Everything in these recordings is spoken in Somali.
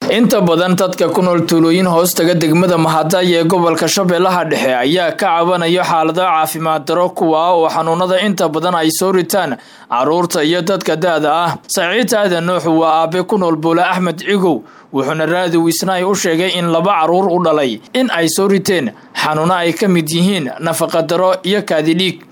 inta badan dadka ku nool tuulooyin hoostaga degmada Mahadaya ee gobolka Shabeellaha Dhexe ayaa ka cabanaya xaalado caafimaad daro kuwa oo xanuunada inta badan ay soo ritaan caruurta iyo dadka daada ah. Saciid Aadan Nuux waa aabe ku nool Buule Axmed Cigow wuxuuna raadiyo isnaay u sheegay in laba caruur u dhalay in ay soo riteen xanuuna ay ka mid yihiin nafaqa daro iyo kaadi dhiig.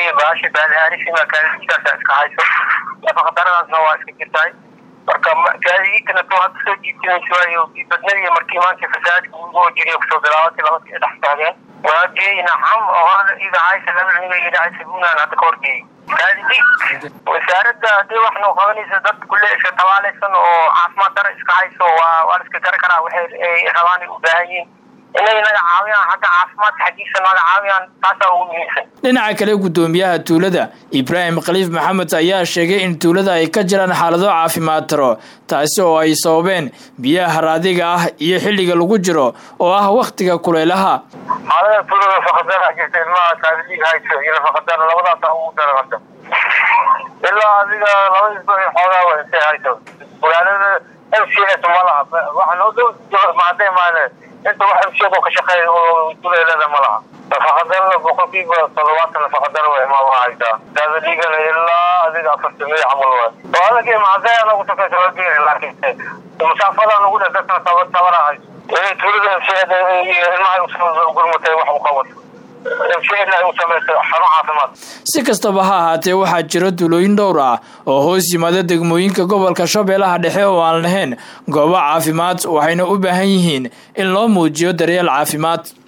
marka gaadiidkana waa soo jiitinayso badnadii markii maanta fasaadku uu jiray kusoo bilaaway laba dhex taageen waa geeyna xam oo hada ida haysa laba nin ay dhacsabunaan hada koorgey gaadiid wasaaradda hadii wax noo qabanaysa dad kulli iska tawaalaysan oo caafimaad daro iska hayso waa iska gar karaa waxay rabaan u baahan yihiin inay naga caawiyaan xagga caafimaadka xaqiiqsan naga caawiyaan taas oo muhiimsan. dhinaca kale gudoomiyaha tuulada Ibrahim Khaliif Maxamed ayaa sheegay in tuulada ay ka jiraan xaalado caafimaad daro taasi oo ay sababeen biyaha raadiga ah iyo xilliga lagu jiro oo ah waqtiga kuleelaha. xaalada tuulada faqadana jirtay ma taariikh hayso iyo faqadana labadaas ugu darada ilaa adiga laba isbuuc xoogaa way hayso walaalada MCS malaha waxaan oo dhow maadaama انت واحد شيء ابو كشقي وتقول لا ما لها فقدر بقول في صلوات فقدر ما وايدا هذا اللي قال الا هذه افرت لي عمل وهذا كي مع ذا انا قلت لك لكن المسافه انا قلت لك تصور هاي تريد شيء ما يوصل قرمته وحقوق si kastaba ha ahaatee waxaa jira duulooyin dhowr ah oo hoos yimaada degmooyinka gobolka Shabeellaha Dhexe oo aan lahayn goobo caafimaad waxayna u baahan yihiin in loo muujiyo daryeel caafimaad.